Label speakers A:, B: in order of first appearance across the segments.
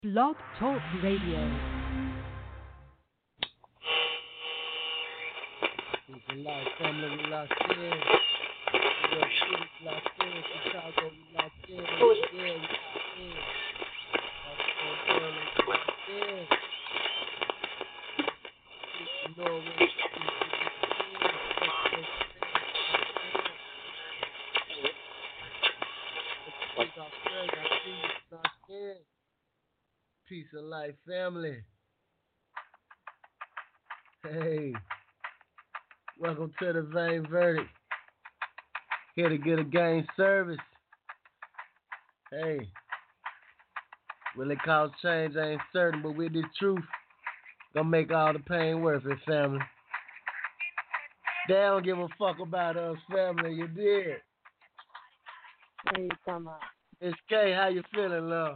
A: Blog Talk Radio.
B: Peace and life, family, we locked in. New York City, we locked in. Chicago, we locked in. Yeah, we locked in. Baltimore, Maryland, we locked in. Houston, Norway, we locked in. Australia, I see you, locked in. Peace and life, family. Hey, welcome to the Vain Verdict. Here to get a game service. Hey, will it cause change? I ain't certain, but with this truth, gonna make all the pain worth it, family. They don't give a fuck about us, family. You did.
C: What are you talking about?
B: Miss K, how you feeling, love?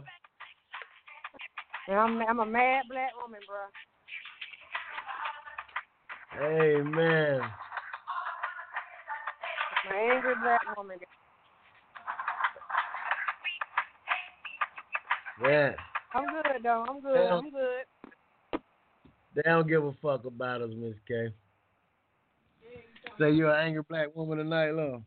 C: I'm a mad black woman, bro.
B: Hey, man.
C: I'm an angry black woman.
B: Man.
C: I'm good, though. I'm good. I'm good.
B: They don't give a fuck about us, Miss K. Say you're an angry black woman tonight, love.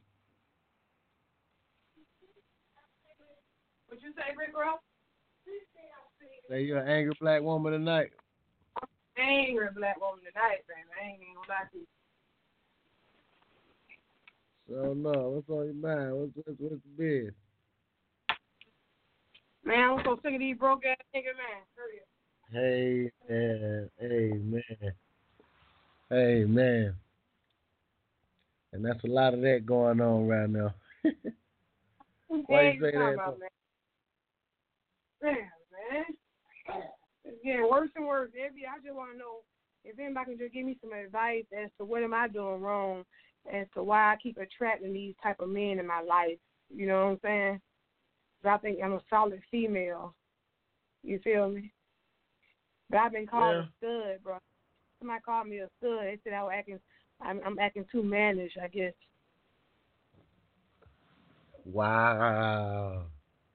C: What you say, Rick Ross?
B: Say you're an angry black woman tonight.
C: Angry black woman tonight, baby. I ain't even gonna lie to you.
B: So no, what's on your mind? What's the biz?
C: Man, I'm so sick of these broke ass niggas, man.
B: Hey man, hey man, hey man. And that's a lot of that going on right now. Why you say that?
C: About, man, it's getting worse and worse. I just want to know if anybody can just give me some advice as to what am I doing wrong, as to why I keep attracting these type of men in my life. You know what I'm saying? 'Cause I think I'm a solid female. You feel me? But I've been called a stud, bro. Somebody called me a stud. They said I'm acting too mannish, I guess.
B: Wow.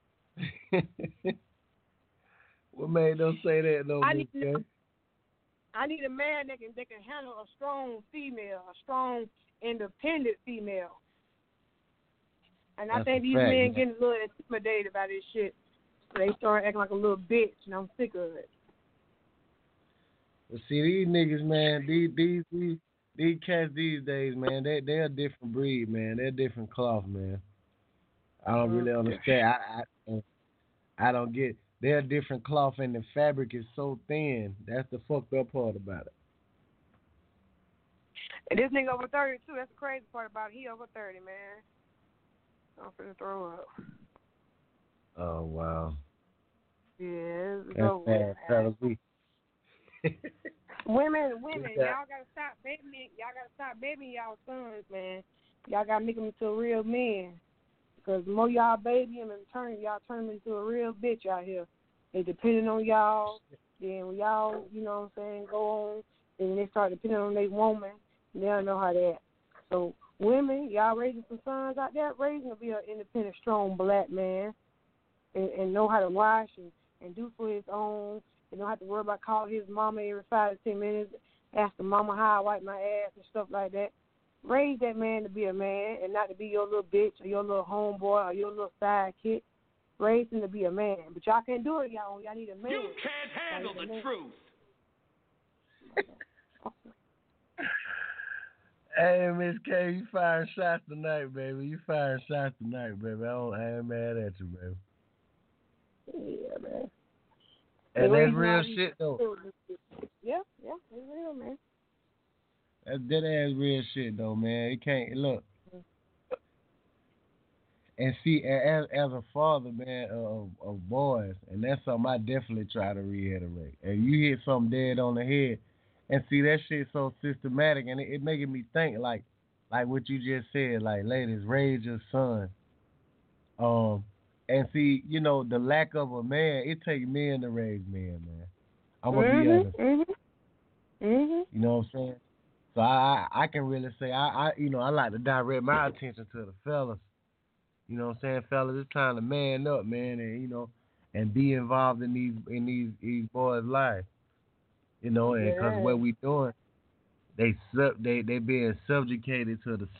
B: What made them say that, though,
C: I need a man that can handle a strong female, a strong, independent female. And I think these men getting a little intimidated by this shit. So they start acting like a little bitch, and I'm sick of it.
B: Well, see, these niggas, man, these cats these days, man, they're a different breed, man. They're a different cloth, man. I don't really understand. I don't get. They're a different cloth, and the fabric is so thin. That's the fucked up part about it.
C: And this nigga over 30 too. That's the crazy part about it. He over 30, man. I'm finna throw up.
B: Oh wow.
C: Yeah, it's
B: that's
C: over.
B: Bad, fellas.
C: Women, y'all gotta stop babying. Y'all gotta stop babying y'all sons, man. Y'all gotta make them into real men. Because the more y'all baby them and y'all turn them into a real bitch out here. They depending on y'all. Then when y'all, you know what I'm saying, go on, and they start depending on their woman, they don't know how that. So women, y'all raising some sons out there, raising to be an independent, strong black man, and know how to wash and do for his own. And don't have to worry about calling his mama every 5 to 10 minutes, asking mama how I wipe my ass and stuff like that. Raise that man to be a man and not to be your little bitch or your little homeboy or your little sidekick. Raise him to be a man. But y'all can't do it, y'all. Y'all need a man.
D: You can't handle the truth.
B: Hey, Miss K, you firing shots tonight, baby. You firing shots tonight, baby. I ain't mad at you, baby.
C: Yeah, man.
B: And that's real shit, though.
C: Yeah, it's real, man.
B: That's dead ass real shit, though, man. You can't look. And see, as a father, man, of boys, and that's something I definitely try to reiterate. And you hit something dead on the head, and see that shit so systematic, and it making me think like what you just said, like ladies, raise your son. And see, you know, the lack of a man, it takes men to raise men, man. I'm gonna be honest. You know what I'm saying? So I can really say I like to direct my attention to the fellas. You know what I'm saying, fellas? It's time to man up, man, and and be involved in these boys' lives. You know, and because what we doing, they being subjugated to the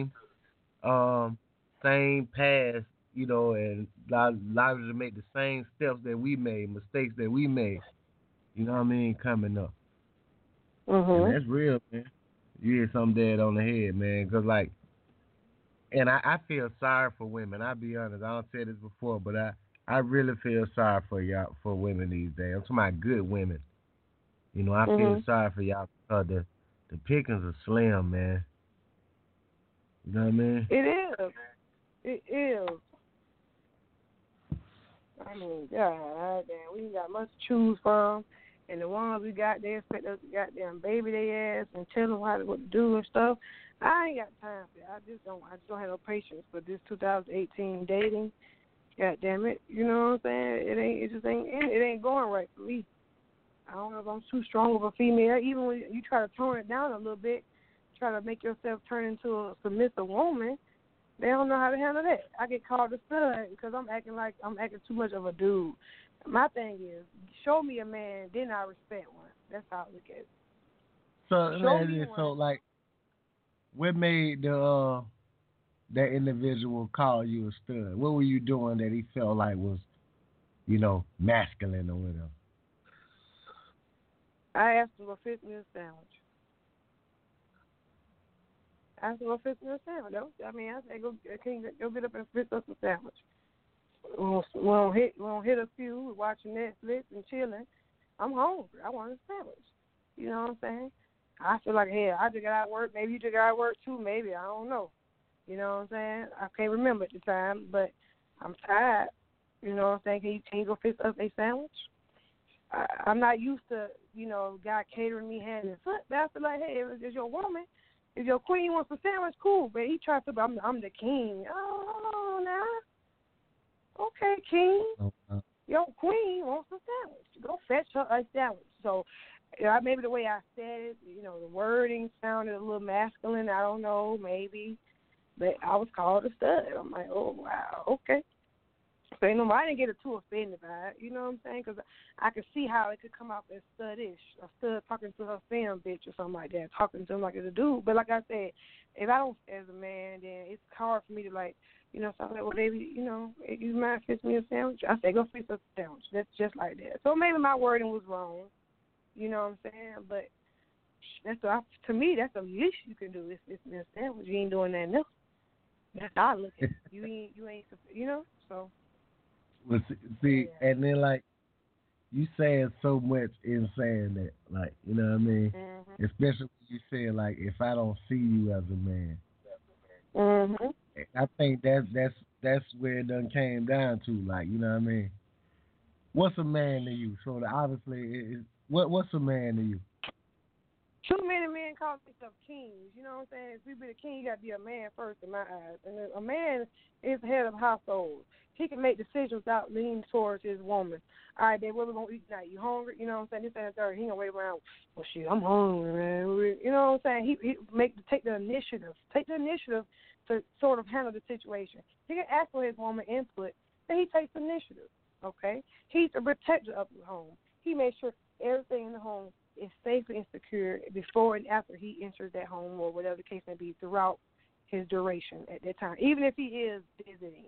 B: same past, you know, and lives to make the same steps that we made, mistakes that we made. You know what I mean? Coming up, and that's real, man. You hit something dead on the head, man. Because like, and I feel sorry for women. I'll be honest. I don't say this before, but I really feel sorry for y'all, for women these days. I'm talking about good women. You know, I feel sorry for y'all because the pickings are slim, man. You know what I mean?
C: It is. I mean, God damn, we ain't got much to choose from. And the ones we got, they expect us to goddamn baby their ass and tell them what to do and stuff. I ain't got time for that. I just don't have no patience for this 2018 dating. God damn it. You know what I'm saying? It ain't going right for me. I don't know if I'm too strong of a female. Even when you try to tone it down a little bit, try to make yourself turn into a submissive woman, they don't know how to handle that. I get called a stud because I'm acting too much of a dude. My thing is, show me a man, then I respect one. That's how I look at it.
B: So like, what made that individual call you a stud? What were you doing that he felt like was, you know, masculine or whatever?
C: I asked him to fix me a sandwich. I mean, I said, go get up and fix us a sandwich. We don't hit a few. We're watching Netflix and chilling. I'm hungry. I want a sandwich. You know what I'm saying? I feel like, hey, I just got out of work. Maybe you just got out of work too. Maybe. I don't know. You know what I'm saying? I can't remember at the time, but I'm tired. You know what I'm saying? Can you go fix us a sandwich? I'm not used to, you know, guy catering me hand and foot. But I feel like, hey, if it's your woman, if your queen wants a sandwich, cool. But he tries to, I'm the king. Oh, now. Okay, king. Your queen wants a sandwich. Go fetch her a sandwich. So maybe the way I said it, you know, the wording sounded a little masculine. I don't know, maybe. But I was called a stud. I'm like, oh, wow, okay. So, you know, I didn't get too offended by it. You know what I'm saying? Because I could see how it could come out as studish. A stud talking to her fam bitch or something like that, talking to him like it's a dude. But like I said, if I don't, as a man, then it's hard for me to, like, you know, so I'm like, well, baby, you know, you mind fix me a sandwich? I say, go fix us a sandwich. That's just like that. So maybe my wording was wrong. You know what I'm saying? But to me, that's the least you can do is fix me a sandwich. You ain't doing that else. That's how I look at it. You ain't, you know, so.
B: Well, see, and then, like, you saying so much in saying that, like, you know what I mean?
C: Mm-hmm.
B: Especially when you say, like, if I don't see you as a man.
C: Mm-hmm.
B: I think that's where it done came down to, like, you know what I mean? What's a man to you? So obviously, what's a man to you?
C: Too many men call themselves kings. You know what I'm saying? If you be a king, you got to be a man first in my eyes. And a man is the head of the household. He can make decisions without leaning towards his woman. All right, babe, what we going to eat tonight? You hungry? You know what I'm saying? This and the third. He going to wait around. Well, shit, I'm hungry, man. You know what I'm saying? He take the initiative. Take the initiative to sort of handle the situation. He can ask for his woman input, then he takes the initiative, okay? He's the protector of the home. He makes sure everything in the home is safe and secure before and after he enters that home or whatever the case may be throughout his duration at that time, even if he is visiting.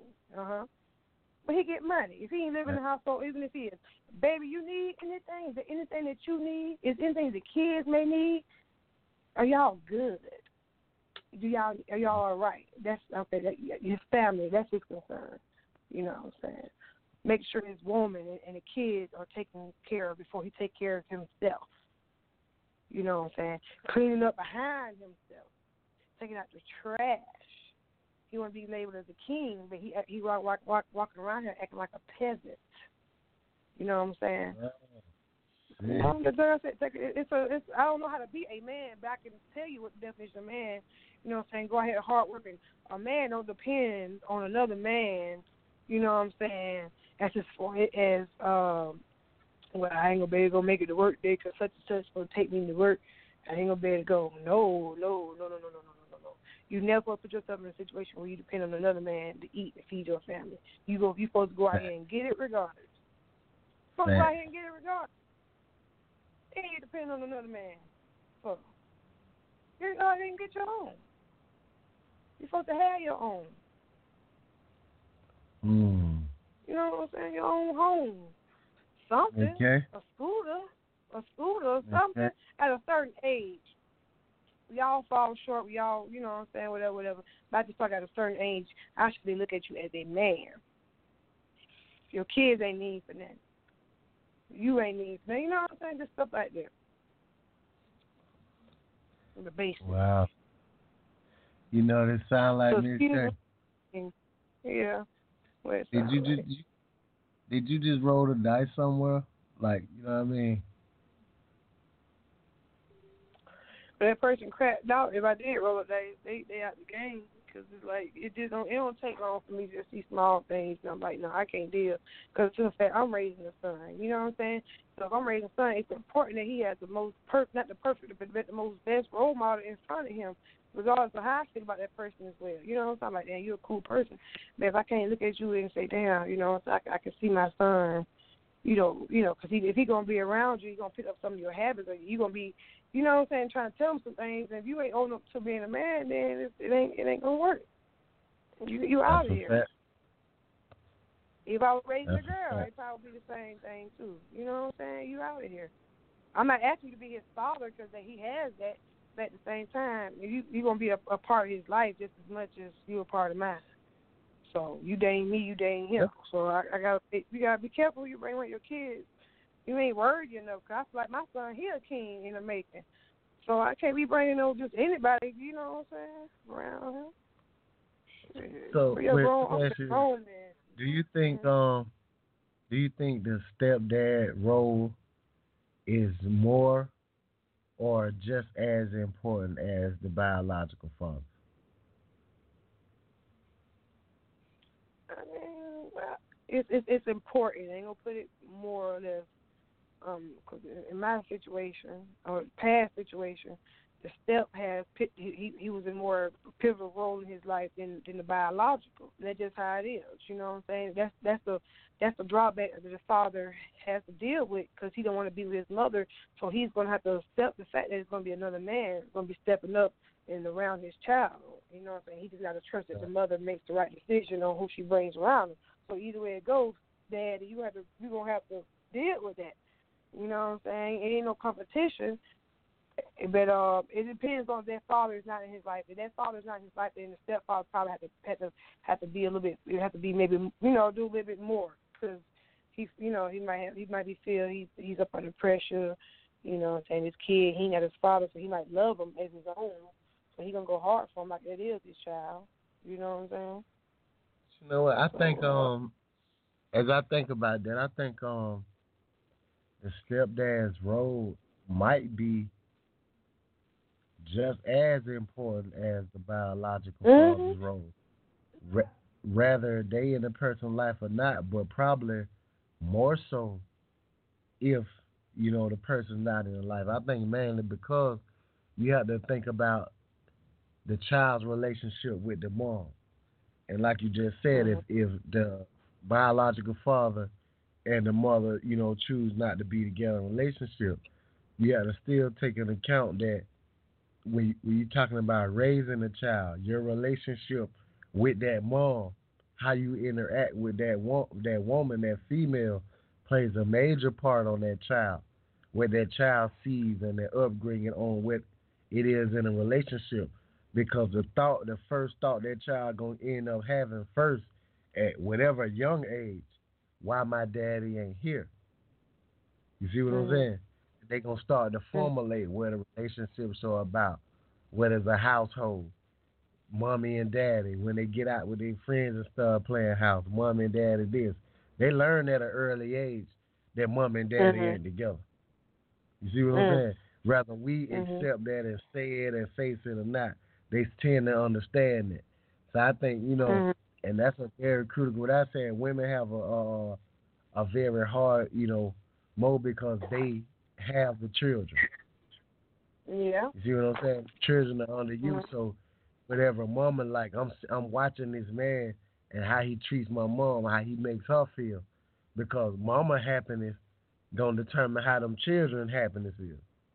C: But he get money. If he ain't living in the household, even if he is, baby, you need anything? Is there anything that you need? Is anything the kids may need? Are y'all good? Are y'all all right? That's okay. His family, that's his concern. You know what I'm saying? Make sure his woman and the kids are taken care of before he take care of himself. You know what I'm saying? Cleaning up behind himself, taking out the trash. He want to be labeled as a king, but he walking around here acting like a peasant. You know what I'm saying?
B: Yeah.
C: You know, the girl said, I don't know how to be a man, but I can tell you what the definition of man. You know what I'm saying? Go ahead, hard working. A man don't depend on another man. You know what I'm saying? Well, I ain't gonna be able to go make it to work today because such and such gonna take me to work. I ain't gonna be able to go. No. You never put yourself in a situation where you depend on another man to eat and feed your family. You supposed to go out here and get it regardless. supposed to go out here and get it regardless. It ain't depend on another man. So, you go ahead and get your own. You're supposed to have your own. You know what I'm saying? Your own home. Something.
B: Okay.
C: A scooter, something at a certain age. We all fall short. We all, you know what I'm saying, whatever. But I just thought at a certain age, I should look at you as a man. Your kids ain't need for that. You ain't need for that. You know what I'm saying? Just stuff like that. The basics.
B: Wow. You know, this sound like
C: So
B: Miss J.
C: Yeah.
B: Did you just roll the dice somewhere? Like, you know what I mean?
C: That person cracked out. If I did roll a dice, they out the game. Because it's like, it don't take long for me to just see small things. And I'm like, no, I can't deal. Because to the fact, I'm raising a son. You know what I'm saying? So if I'm raising a son, it's important that he has the most not the perfect, but the most best role model in front of him, regardless of how I feel about that person as well. You know what I'm saying? I'm like, damn, you're a cool person. But if I can't look at you and say, damn, you know, I can see my son, you know, because if he's going to be around you, he's going to pick up some of your habits, or you're going to be, you know what I'm saying, trying to tell him some things, and if you ain't old enough to being a man, then it ain't going to work. You out of here.
B: Fact.
C: If I was raising a girl, it'd probably be the same thing, too. You know what I'm saying? You out of here. I'm not asking you to be his father because he has that, but at the same time, you're going to be a part of his life just as much as you're a part of mine. So you dating me, you dating him. Yep. So you gotta be careful who you bring with your kids. You ain't worried enough. Cause I feel like my son, he a king in the making. So I can't be bringing no just anybody. You know what I'm saying? Around him.
B: So
C: grown man.
B: Do you think the stepdad role is more or just as important as the biological father?
C: I mean, it's important. I ain't gonna put it more or less. Because in my situation or past situation, the step has he was in more pivotal role in his life than the biological. That's just how it is. You know what I'm saying? That's the drawback that the father has to deal with because he don't want to be with his mother, so he's gonna have to accept the fact that it's gonna be another man gonna be stepping up and around his child. You know what I'm saying? He just got to trust that the mother makes the right decision on who she brings around him. So either way it goes, Daddy, you're gonna have to deal with that. You know what I'm saying? It ain't no competition, but it depends on if that father is not in his life. If that father is not in his life, then the stepfather probably have to be a little bit. It have to be maybe do a little bit more because he might be feel he's up under pressure. You know what I'm saying? His kid, he ain't got his father, so he might love him as his own. So he gonna go hard for him like that is his child. You know what I'm saying?
B: You know what? I think as I think about that, I think the stepdad's role might be just as important as the biological father's role. Rather they in a person's life or not, but probably more so if, you know, the person's not in life. I think mainly because you have to think about the child's relationship with the mom. And like you just said, if the biological father and the mother, you know, choose not to be together in a relationship, you have to still take into account that when you're talking about raising a child, your relationship with that mom, how you interact with that woman, that female, plays a major part on that child, what that child sees and their upbringing on what it is in a relationship. Because the first thought that child gonna end up having first at whatever young age, why my daddy ain't here? You see what I'm saying? They gonna start to formulate what the relationships are about, what is a household, mommy and daddy. When they get out with their friends and start playing house, mommy and daddy this. They learn at an early age that mommy and daddy ain't together. You see what I'm saying? Rather we accept that and say it and face it or not, they tend to understand it. So I think, you know, and that's a very critical. What I'm saying, women have a very hard, you know, mode because they have the children.
C: Yeah.
B: You see what I'm saying? Children are under you, so whatever mama like, I'm watching this man and how he treats my mom, how he makes her feel, because mama happiness gonna determine how them children happiness is.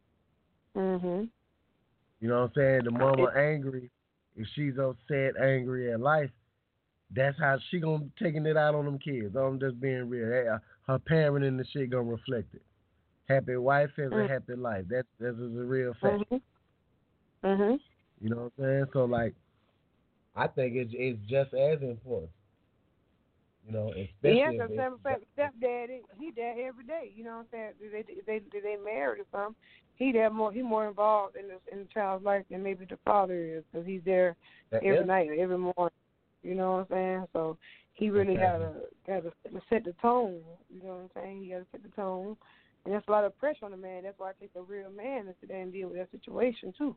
C: Mhm.
B: You know what I'm saying? The mama angry, if she's upset, angry at life, that's how she gonna taking it out on them kids. I'm just being real. Her parenting and the shit gonna reflect it. Happy wife has a happy life. That's a real fact.
C: Mhm. Mhm.
B: You know what I'm saying? So like, I think it's just as important. You know,
C: Yeah,
B: especially if
C: because stepdad, he there every day. You know what I'm saying? They married or something. He more involved in the child's life than maybe the father is, because he's there every night, every morning. You know what I'm saying? So he really gotta set the tone. You know what I'm saying? He gotta set the tone, and that's a lot of pressure on the man. That's why I take a real man to sit there and deal with that situation too.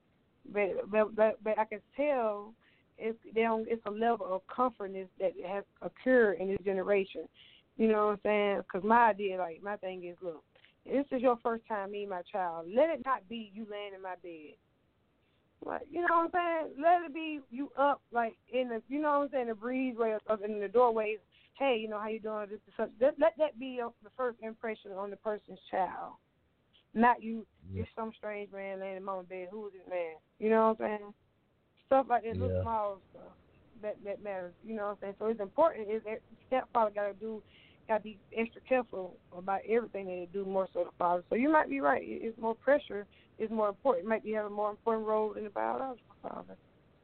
C: But I can tell it's a level of comfortness that has occurred in this generation. You know what I'm saying? Because my thing is, look, this is your first time meeting my child. Let it not be you laying in my bed. Like, you know what I'm saying? Let it be you up, like, in the, you know what I'm saying, the breezeway of in the doorways. Hey, you know, how you doing? This is such. Let that be the first impression on the person's child. Not you, just some strange man laying in my bed. Who is this man? You know what I'm saying? Stuff like that, little small stuff that matters. You know what I'm saying? So it's important. Stepfather got to be extra careful about everything that they do, more so the father. So you might be right. It's more pressure. It's more important. It might be having a more important role in the biological father.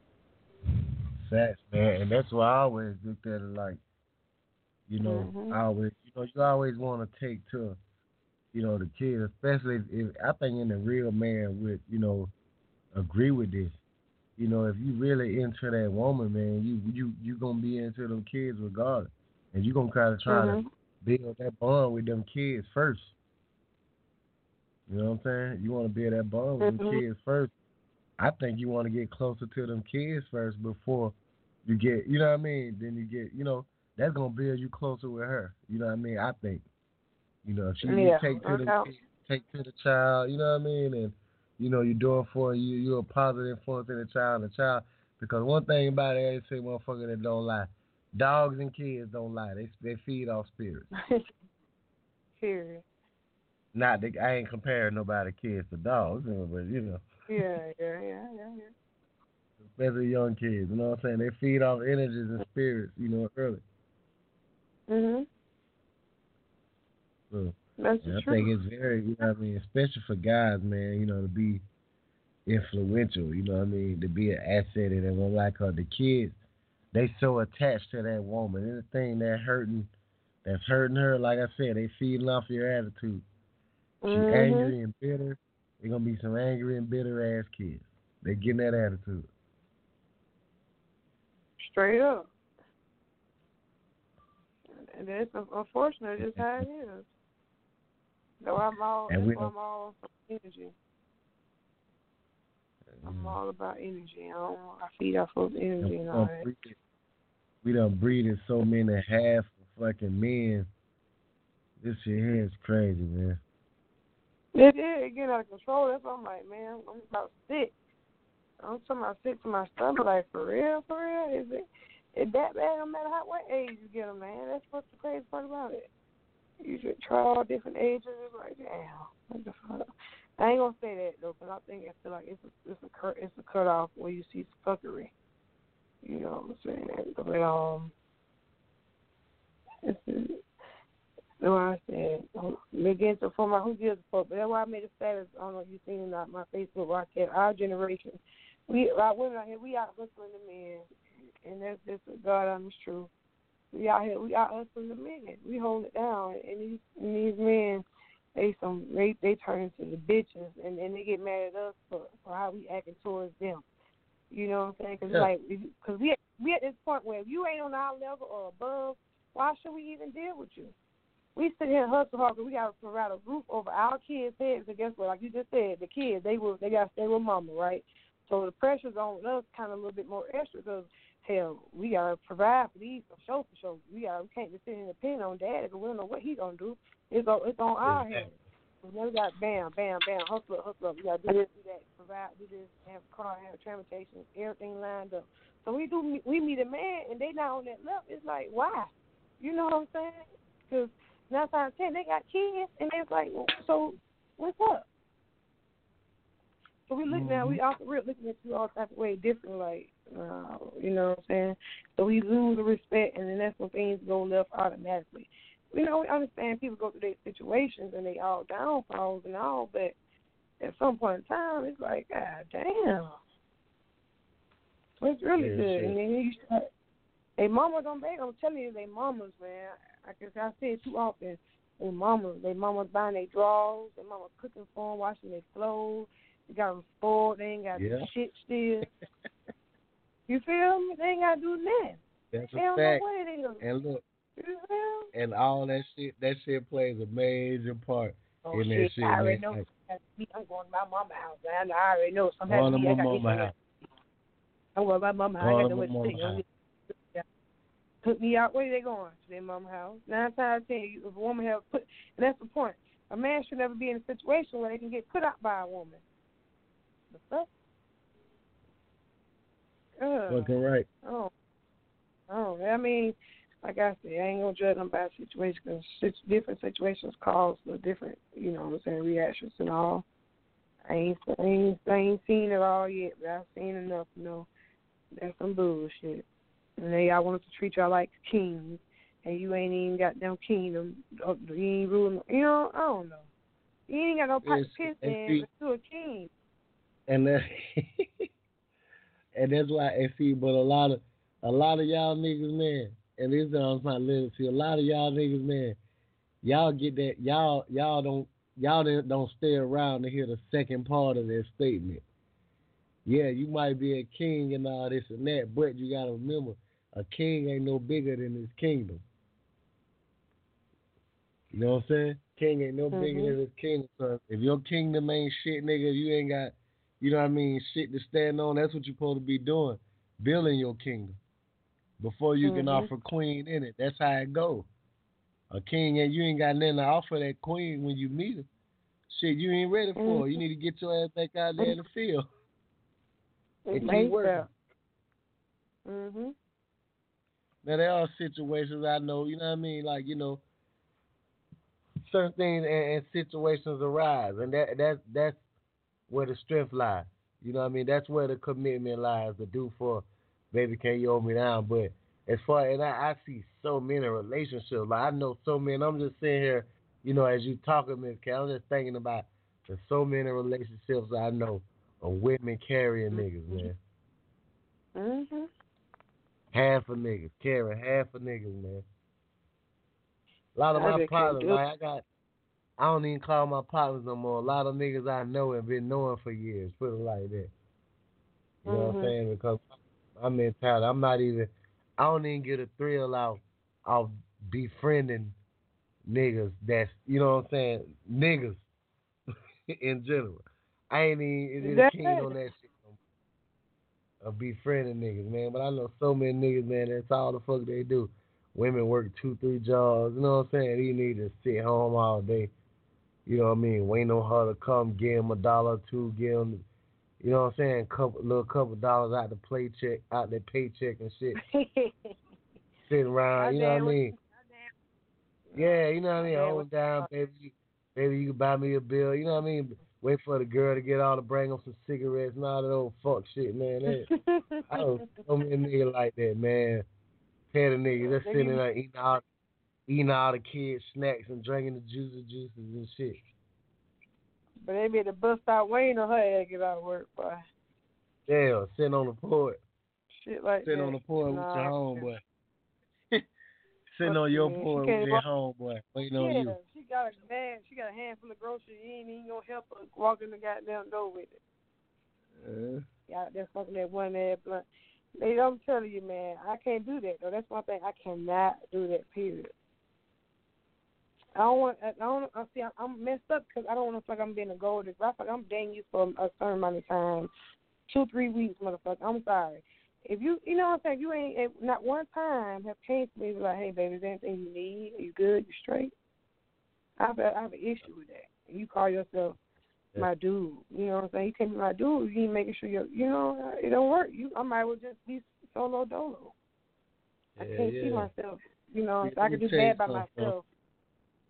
B: Facts, man, and that's why I always looked at it like, you know, you always want to take to, you know, the kids, especially if I think in a real man would, you know, agree with this. You know, if you really into that woman, man, you gonna be into them kids regardless, and you gonna try to build that bond with them kids first. You know what I'm saying? You want to build that bond with them kids first. I think you want to get closer to them kids first before you get, you know what I mean? Then you get, you know, that's gonna build you closer with her. You know what I mean? I think, you know, if you take to the kids, take to the child, you know what I mean, and you know you're doing for you're a positive influence in the child. Because one thing about it, they say motherfucker that don't lie, dogs and kids don't lie. They feed off spirits.
C: Period.
B: Not that I ain't comparing nobody kids to dogs, but you know.
C: Yeah.
B: Especially young kids, you know what I'm saying? They feed off energies and spirits, you know, early. So
C: That's
B: I
C: true.
B: think it's very, you know what I mean, especially for guys, man, you know, to be influential, you know what I mean, to be an asset in that one, like the kids, they so attached to that woman. Anything that's hurting her, like I said, they feeding off your attitude. She angry and bitter, they're gonna be some angry and bitter ass kids. They getting that attitude.
C: Straight up. And that's unfortunate, just how it is. So I'm all on energy. I'm all about energy. I feed off of energy and all that.
B: We done breeded so many half fucking men. This shit here is crazy, man.
C: It getting out of control. That's why I'm like, man, I'm about sick. I'm talking about sick to my stomach. Like, for real? Is it that bad? No matter what age you get them, man. That's what's the crazy part about it. You should try all different ages. It's like, damn, what the fuck? I ain't gonna say that though, but I think it's a cutoff where you see fuckery. You know what I'm saying? But that's why I said begin to form out who gives a fuck. But that's why I made a status. I don't know if you've seen it on my Facebook. Where I said our generation, our women out here, we out hustling the men, and that's just God honest truth. We out here, we out hustling the men. We hold it down, and these men, they turn into the bitches, and they get mad at us for how we acting towards them. You know what I'm saying? Because we at this point where if you ain't on our level or above, why should we even deal with you? We sit here and hustle hard because we got to provide a roof over our kids' heads. And guess what? Like you just said, the kids, they got to stay with mama, right? So the pressure's on us kind of a little bit more extra because, hell, we got to provide for these for sure. We can't just sit here and depend on Daddy because we don't know what he's going to do. It's on our hands. We never got bam, hustle up. We got to do this, do that, provide, do this, have a car, have a transportation, everything lined up. So we meet a man and they not on that level. It's like, why? You know what I'm saying? Because 9 times out of 10, they got kids, and they was like, well, so what's up? So we look now, we're looking at you all type of way different, like, you know what I'm saying? So we lose the respect, and then that's when things go left automatically. You know, we understand people go through their situations and they all downfalls and all, but at some point in time, it's like, God damn. It's really good.
B: Shit.
C: And then you start, they mamas don't beg. I'm telling you, they mamas, man. I say it too often. They mamas buying their drawers. They mama cooking for them, washing their clothes. They got them spoiled. They ain't got shit still. You feel me? They ain't got to do nothing.
B: That's
C: they
B: a
C: don't
B: fact.
C: Know what it is.
B: And look,
C: you feel?
B: And all that shit plays a major part in that shit.
C: I already
B: man.
C: know. I'm going to my mama's house, man. I already know.
B: Going to my mama's house.
C: I'm going to my mama's house. I got to what to say. Put me out. Where are they going? To their mama's house. 9 times out of 10, if a woman have put, and that's the point. A man should never be in a situation where they can get put out by a woman. The fuck?
B: Looking right.
C: Oh, I mean, like I said, I ain't gonna judge them by situation because different situations cause the different, you know what I'm saying, reactions and all. I ain't seen it all yet, but I've seen enough to know that's some bullshit. And they y'all want to treat y'all like kings, and you ain't even got them kingdom. You ain't ruling. You know, I don't know. You ain't got no piss in to a king.
B: And that, and that's why. And see, but a lot of y'all niggas, man. And this is what I'm listening to. A lot of y'all niggas, man. Y'all get that. Y'all don't stay around to hear the second part of that statement. Yeah, you might be a king and all this and that, but you gotta remember, a king ain't no bigger than his kingdom. You know what I'm saying? King ain't no bigger than his kingdom. So if your kingdom ain't shit, nigga, you ain't got, you know what I mean, shit to stand on. That's what you're supposed to be doing, building your kingdom before you can offer queen in it. That's how it go. A king and you ain't got nothing to offer that queen when you meet her. Shit, you ain't ready for her. You need to get your ass back out there in the field. And keep working. Now there are situations I know, you know what I mean, like, you know, certain things and situations arise, and that's where the strength lies. You know what I mean? That's where the commitment lies to do for, baby, can you hold me down? But as far as I see so many relationships, like I know so many. I'm just sitting here, you know, as you talking, Miss K, I'm just thinking about the so many relationships I know of women carrying niggas, man. Half of niggas carrying half of niggas, man. A lot of my partners, like I don't even call my partners no more. A lot of niggas I know have been knowing for years, put it like that. You know what I'm saying? Because my mentality, I don't even get a thrill out of befriending niggas that's, you know what I'm saying, niggas in general. I ain't even keen on that shit of befriending niggas, man. But I know so many niggas, man, that's all the fuck they do. Women work 2-3 jobs, you know what I'm saying? These niggas just sit home all day, you know what I mean? Waiting on her to come, give him $1 or $2, give him, you know what I'm saying, couple dollars out the paycheck and shit. Sitting around, you know what I mean? Yeah, you know what I mean? Hold down, baby. Baby, you can buy me a bill, you know what I mean? Wait for the girl to get all to bring them some cigarettes and all that old fuck shit, man. I don't so many niggas like that, man. Pay the niggas that's sitting there eating all the kids' snacks and drinking the juices and shit.
C: But they be the bust out waiting on her ass to get out of work, boy.
B: Yeah, sitting on the porch.
C: Shit like
B: sitting
C: that.
B: on the porch with your homeboy. Sitting on your porch with your homeboy, waiting on you.
C: She got a handful of groceries. You ain't even gonna help her walk in the goddamn door with it. Yeah, that's fucking that one ass blunt. I'm telling you, man, I can't do that though. That's one thing I cannot do that. Period. I'm messed up because I don't want to feel like I'm being a gold digger. I feel like I'm dating you for a certain amount of time, 2-3 weeks, motherfucker. I'm sorry. If you know what I'm saying, you ain't not one time have came to me like, hey, baby, is there anything you need? Are you good? You straight? I have an issue with that. You call yourself my dude. You know what I'm saying? You can't be my dude. You ain't making sure it don't work. I might as well just be solo dolo. I can't see myself. You know, I can do bad by myself.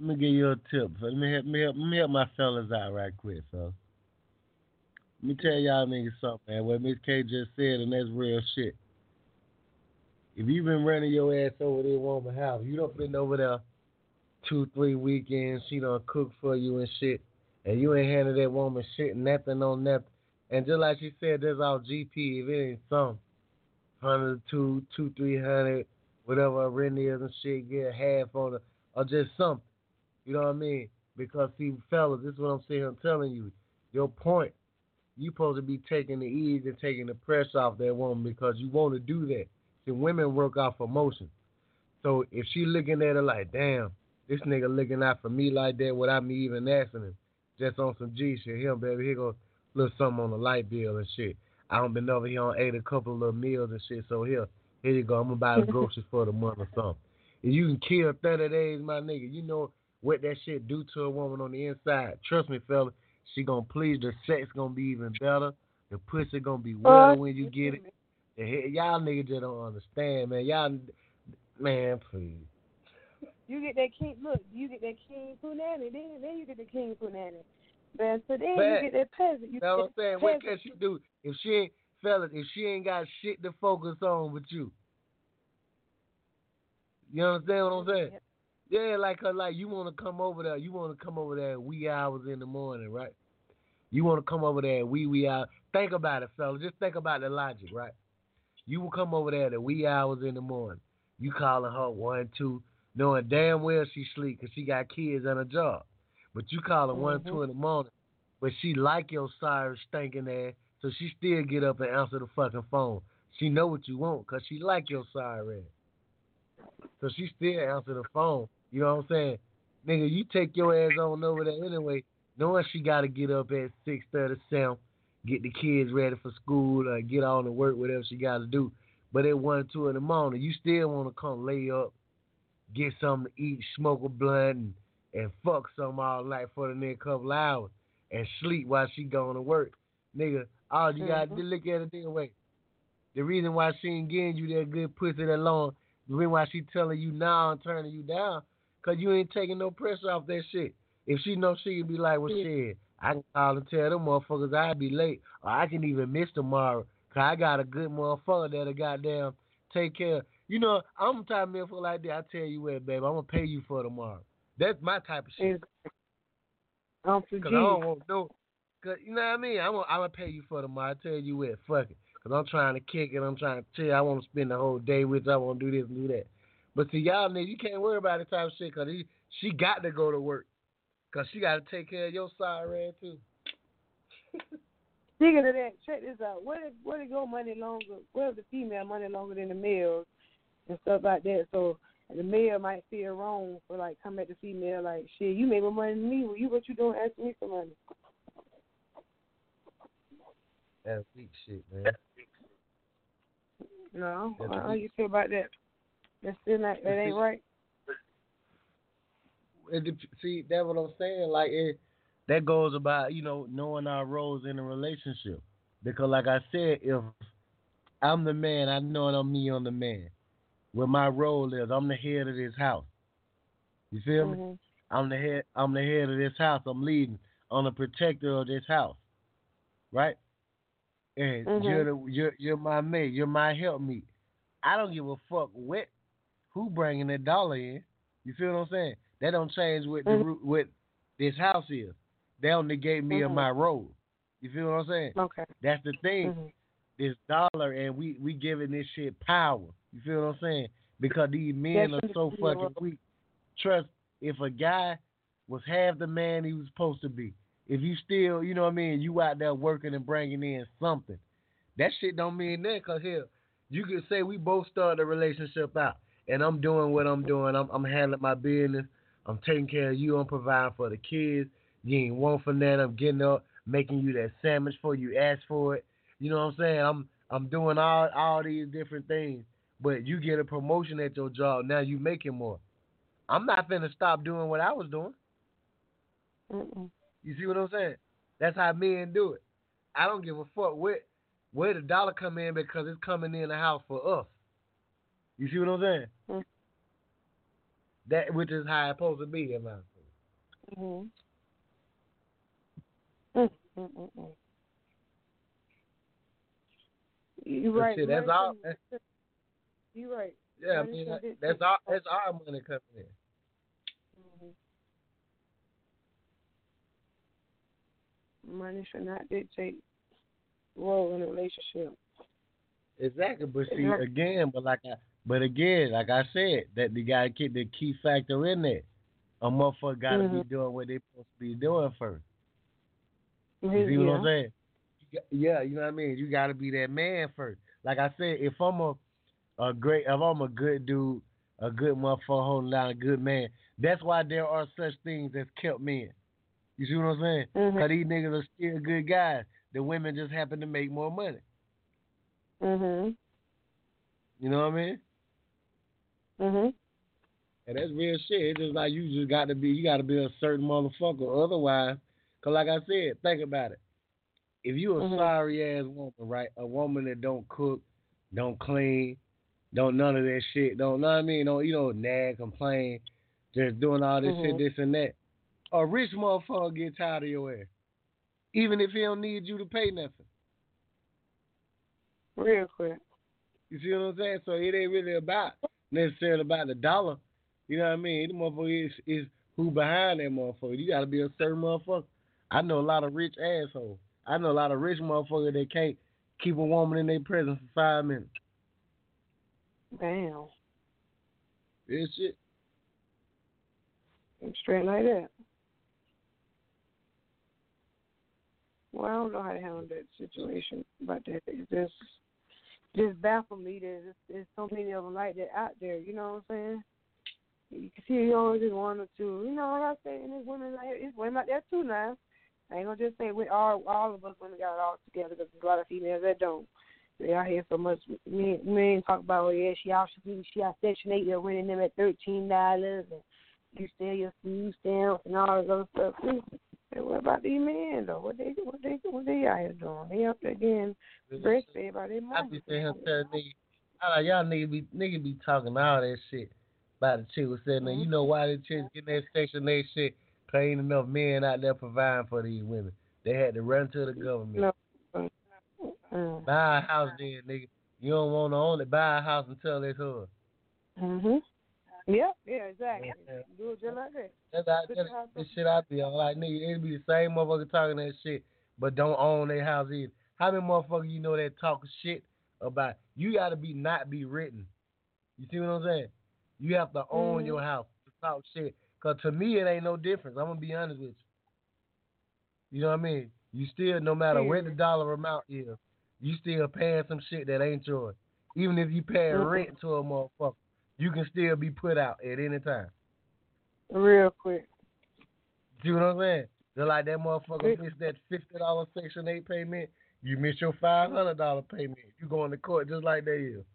B: Let me give you a tip. Let me help my fellas out right quick, fellas. Let me tell y'all niggas something, man. What Miss K just said, and that's real shit. If you been running your ass over this woman's house, you done been over there 2-3 weekends, she done cook for you and shit, and you ain't handed that woman shit, nothing on nothing. And just like she said, that's all GP. If it ain't some 100, 300, whatever her rent is and shit, get half on it, or just something. You know what I mean? Because see, fellas, this is what I'm sitting here telling you. Your point, you supposed to be taking the ease and taking the pressure off that woman because you want to do that. See, women work off emotion. So if she looking at her like, damn, this nigga looking out for me like that without me even asking him, just on some G shit, here, baby, here go little something on the light bill and shit. I done been over here and ate a couple of little meals and shit, so here you go, I'm gonna buy the groceries for the month or something. If you can kill 30 days, my nigga, you know what that shit do to a woman on the inside. Trust me, fella, she gonna please, the sex gonna be even better, the pussy gonna be wetter when you get it. Y'all niggas just don't understand, man. Y'all, man, please.
C: You get that king, look, you get that king punani, then you get the king punani. But so then you get that peasant. You
B: know
C: know
B: what I'm saying? What can she do if she ain't, fellas, if she ain't got shit to focus on with you? You understand what I'm saying? Yeah, like you want to come over there. You want to come over there at wee hours in the morning, right? You want to come over there at wee hours. Think about it, fellas. Just think about the logic, right? You will come over there at wee hours in the morning. You calling her 1, 2, knowing damn well she sleep because she got kids and a job. But you call her 1, 2 in the morning. But she like your sorry stinking ass, so she still get up and answer the fucking phone. She know what you want because she like your sorry ass. So she still answer the phone. You know what I'm saying? Nigga, you take your ass on over there anyway, knowing she got to get up at 6:37, get the kids ready for school, or get on to work, whatever she got to do. But at 1, 2 in the morning, you still want to come lay up, get something to eat, smoke a blunt, and fuck some all night for the next couple hours and sleep while she going to work. Nigga, all you got to look at it this way. The reason why she ain't getting you that good pussy that long, the reason why she telling you now and turning you down, because you ain't taking no pressure off that shit. If she know she can be like, well, shit, I can call and tell them motherfuckers I'll be late, or I can even miss tomorrow, because I got a good motherfucker that'll goddamn take care. You know, I'm the type of motherfucker like that. I tell you what, baby, I'm going to pay you for tomorrow. That's my type of shit. Because I don't want no, cause, you know what I mean? I'm going to pay you for tomorrow. I tell you what, fuck it. Because I'm trying to kick it. I'm trying to tell you I want to spend the whole day with you. I want to do this and do that. But see, y'all niggas, you can't worry about that type of shit because she got to go to work. Because she got to take care of your side ass too.
C: Speaking of that, check this out. Where did go money longer? Where's the female money longer than the male and stuff like that? So the male might feel wrong for like coming at the female like, shit, you made more money than me. What you doing asking me for money?
B: That's weak shit, man.
C: No, how you feel about that? That's still not, that ain't right.
B: See, that's what I'm saying. Like, that goes about, knowing our roles in a relationship. Because, like I said, if I'm the man, I know I'm me on the man. What my role is, I'm the head of this house. You feel me? I'm the head of this house. I'm leading. I'm the protector of this house. Right? And you're my mate. You're my helpmeet. I don't give a fuck who bringing that dollar in. You feel what I'm saying? That don't change what what this house is. They don't negate me of my role. You feel what I'm saying?
C: Okay.
B: That's the thing. This dollar, and we giving this shit power. You feel what I'm saying? Because these men are so fucking weak. Trust, if a guy was half the man he was supposed to be, if you still, you know what I mean, you out there working and bringing in something, that shit don't mean that. Because here, you could say we both started a relationship out, and I'm doing what I'm doing. I'm handling my business. I'm taking care of you. I'm providing for the kids. You ain't want for that. I'm getting up, making you that sandwich for you. Ask for it. You know what I'm saying? I'm doing all these different things. But you get a promotion at your job. Now you making more. I'm not finna stop doing what I was doing. You see what I'm saying? That's how men do it. I don't give a fuck where the dollar come in because it's coming in the house for us. You see what I'm saying? That which is how it's supposed to be in my opinion.
C: Mhm. Mm. You right.
B: Shit, that's all.
C: You right.
B: Yeah, I mean, that's all. That's our money coming in.
C: Money should not dictate role in a relationship.
B: Exactly, but see again, like I said, that they gotta keep the key factor in there. A motherfucker gotta be doing what they supposed to be doing first. You see what I'm saying? Yeah, you know what I mean. You gotta be that man first. Like I said, if I'm if I'm a good dude, a good motherfucker holding down a good man, that's why there are such things as kept men. You see what I'm saying? Because these niggas are still good guys. The women just happen to make more money. You know what I mean? And that's real shit. It's just like you gotta be a certain motherfucker. Otherwise, cause like I said, think about it. If you a sorry ass woman, right? A woman that don't cook, don't clean, don't none of that shit, don't know what I mean? Don't nag, complain, just doing all this shit, this and that. A rich motherfucker get tired of your ass. Even if he don't need you to pay nothing.
C: Real quick.
B: You see what I'm saying? So it ain't really necessarily about the dollar. You know what I mean? The motherfucker is who behind that motherfucker. You gotta be a certain motherfucker. I know a lot of rich assholes. I know a lot of rich motherfuckers that can't keep a woman in their presence for 5 minutes.
C: Damn.
B: This shit.
C: Straight like that. Well, I don't know how to handle that situation, but it's just baffled me. There's so many of them like that out there. You know what I'm saying? You can see you always just one or two. You know what I'm saying? There's women out there too now. I ain't gonna just say we all of us women got it all together because there's a lot of females that don't. They out here so much. We ain't talk about she out Section 8. They're renting them at $13, and you steal your food stamps and all this other stuff. Hey, what about these men though? What they out here doing? They up there getting breastfed by their mom.
B: I be sitting here telling niggas, y'all niggas be talking all that shit about the chick was saying, you know why the chicks getting that Section 8 shit? Cause ain't enough men out there providing for these women. They had to run to the government. Buy a house then, nigga. You don't want to own it. Buy a house until it's yours.
C: Yeah, exactly. Do it just like that.
B: That's shit I be on. Like, nigga, it be the same motherfucker talking that shit, but don't own their house either. How many motherfuckers you know that talk shit about? You gotta not be written. You see what I'm saying? You have to own your house to talk shit. Cause to me, it ain't no difference. I'm gonna be honest with you. You know what I mean? You still, no matter where the dollar amount is, you still paying some shit that ain't yours. Even if you pay rent to a motherfucker, you can still be put out at any time.
C: Real quick.
B: See what I'm saying? Just like that motherfucker missed that $50 Section 8 payment, you miss your $500 payment. You going to court just like they is.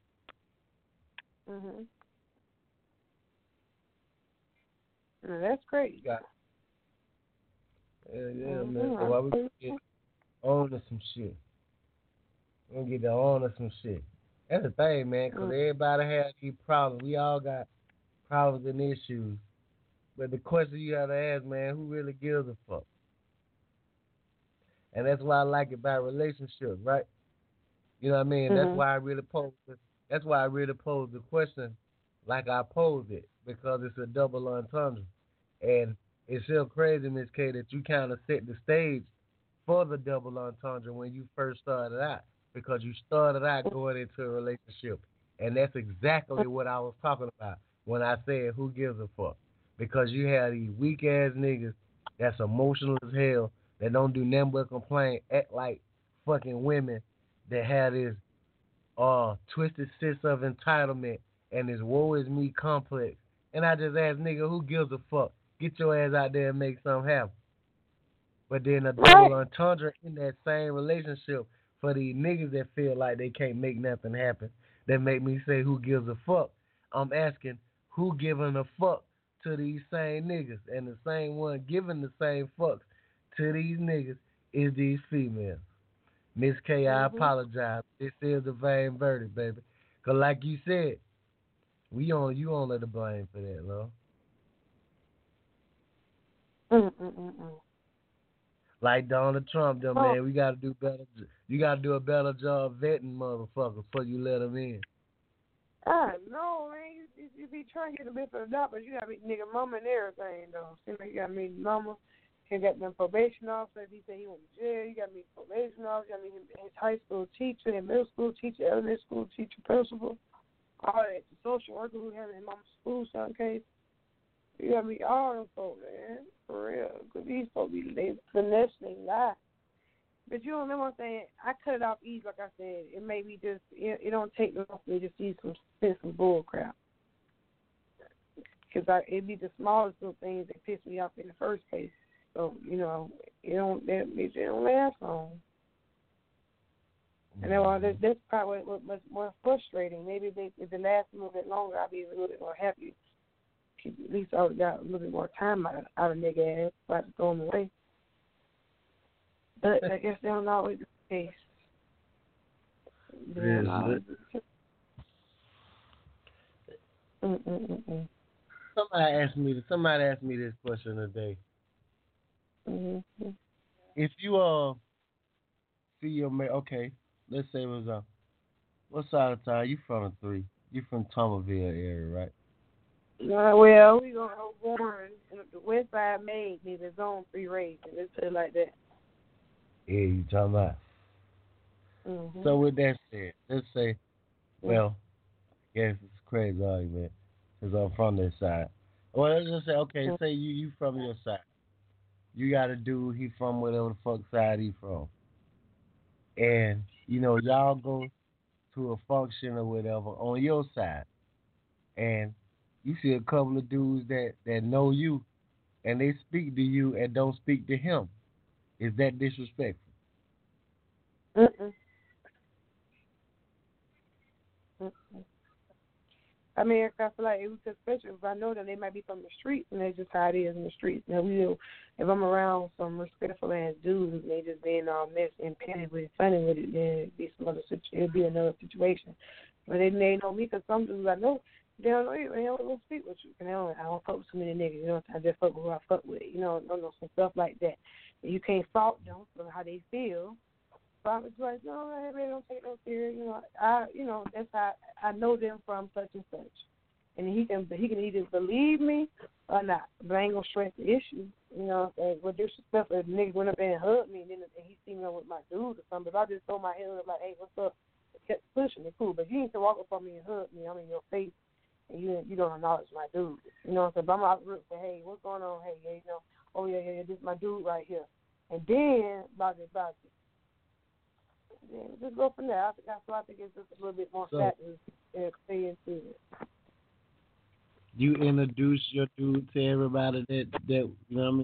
C: Now, that's great.
B: Yeah, man. So why we get on to some shit? We're going to get on to some shit. That's the thing, man, because everybody has these problems. We all got problems and issues. But the question you got to ask, man, who really gives a fuck? And that's why I like it about relationships, right? You know what I mean? That's why I really pose the question like I posed it, because it's a double entendre. And it's so crazy, Miss K, that you kind of set the stage for the double entendre when you first started out, because you started out going into a relationship. And that's exactly what I was talking about when I said who gives a fuck. Because you have these weak-ass niggas that's emotional as hell, that don't do nothing but complain, act like fucking women, that have this twisted sense of entitlement and this woe is me complex. And I just ask, nigga, who gives a fuck? Get your ass out there and make something happen. But then a double entendre in that same relationship for these niggas that feel like they can't make nothing happen, that make me say who gives a fuck. I'm asking, who giving a fuck to these same niggas? And the same one giving the same fucks to these niggas is these females. Miss K, I apologize. This is the vain verdict, baby. Because like you said, you only the blame for that, love. Like Donald Trump, though, man, we gotta do better. You gotta do a better job vetting motherfuckers before you let them in.
C: No, man, you be trying to get a bit for the dot, but you gotta meet nigga mama and everything, though. Seems like you gotta meet mama. He got them probation officer. If he said he went to jail, you gotta meet probation officer. You gotta meet his high school teacher, his middle school teacher, elementary school teacher, principal. All that. The social worker who had in mama's school some case. You gotta meet all them folks, man. For real. Because these folks they finessing lie. But you don't know what I'm saying? I cut it off easy, like I said. It may be just, it don't take long for me to see some bull crap. Because it be the smallest little things that piss me off in the first place. So, it don't last long. And that's probably what's more frustrating. Maybe if it lasts a little bit longer, I'll be a little bit more happy. At least I would have got a little bit more time out of nigga ass if I had to throw them away. But I guess they don't always be the case.
B: Somebody asked me this question today.
C: Mm-hmm.
B: If you see your man, okay, let's say it was what side of town? You from the 3? You from Thomasville area, right?
C: Well, we gonna born the West Side made me the Zone 3 race. Let's put it like that.
B: Yeah, you talking about.
C: Mm-hmm.
B: So with that said, let's say, well, I guess it's a crazy argument because I'm from this side. Well, let's just say, okay, say you from your side. You got a dude, he from whatever the fuck side he from. And, y'all go to a function or whatever on your side. And you see a couple of dudes that know you and they speak to you and don't speak to him. Is that disrespectful?
C: I mean, I feel like it was especially if I know that they might be from the streets and that's just how it is in the streets. Now, if I'm around some respectful ass dudes and they just being all messy and petty with it, funny with it, then it'd be another situation. But they know me because some dudes I know, they don't know you, they don't want to speak with you. And I don't fuck with too many niggas, I just fuck with who I fuck with, some stuff like that. And you can't fault them for how they feel. So I was like, no, I really don't take no serious. That's how I know them from such and such. And he can either believe me or not. But I ain't gonna stress the issue. With disrespect, if niggas went up there and hugged me, and then he see me with my dude or something. If I just throw my head up like, hey, what's up? Kept pushing it, cool. But you need to walk up on me and hug me. I'm in your face, and you don't acknowledge my dude. You know what I'm saying? But I'm out and say, hey, what's going on? Hey, oh yeah, this is my dude right here. And then about it. Yeah, just go from there. I think it's just a little bit more fat and stay into it.
B: You introduce your dude to everybody that you know what I mean?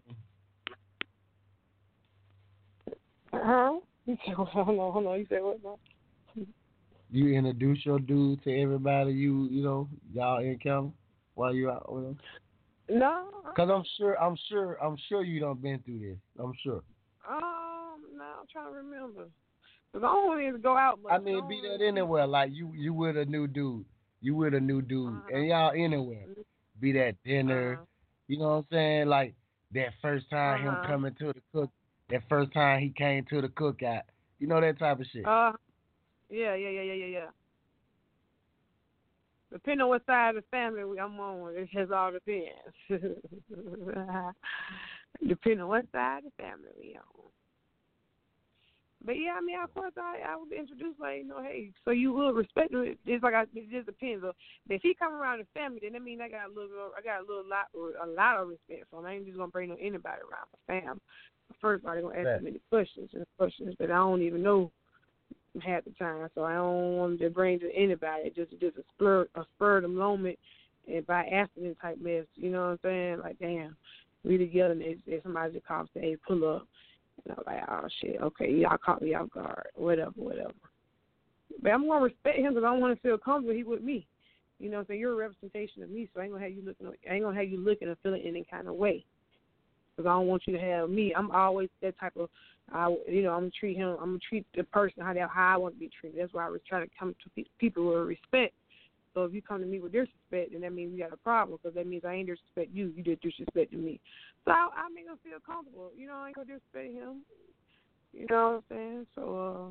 C: You said, hold on. You said what now?
B: You introduce your dude to everybody y'all encounter while you out with them?
C: No.
B: Because I'm sure you done been through this. I'm sure.
C: No, I'm trying to remember. Because I don't want to go out much.
B: I mean, be that anywhere. Like, you with a new dude. And y'all anywhere. Be that dinner. You know what I'm saying? Like, that first time him coming to the cook. That first time he came to the cookout. You know, that type of shit.
C: Yeah. Depending on what side of the family I'm on, it just all depends. Depending on what side of the family we on. But yeah, I mean, of course, I would introduce like, hey, so you will respect it. It's like it just depends. If he come around the family, then that means I got a lot of respect for him. I ain't just gonna bring anybody around my fam. First, I'm gonna ask him many questions that I don't even know half the time. So I don't want to bring to anybody. Just a spur of the moment, and by accident type mess. You know what I'm saying? Like, damn, we together, and if somebody just calls and say, hey, pull up. And I'm like, oh, shit, okay, y'all caught me off guard, whatever. But I'm going to respect him because I don't want to feel comfortable he with me. You know what I'm saying? You're a representation of me, so I ain't going to have you looking or feeling any kind of way. Because I don't want you to have me. I'm always that type of, I'm going to treat the person how I want to be treated. That's why I was trying to come to people with respect. So if you come to me with disrespect, then that means we got a problem, because that means I ain't disrespect you. You did disrespect to me. So I make him feel comfortable. You know, I ain't gonna disrespect him. You know what I'm saying? So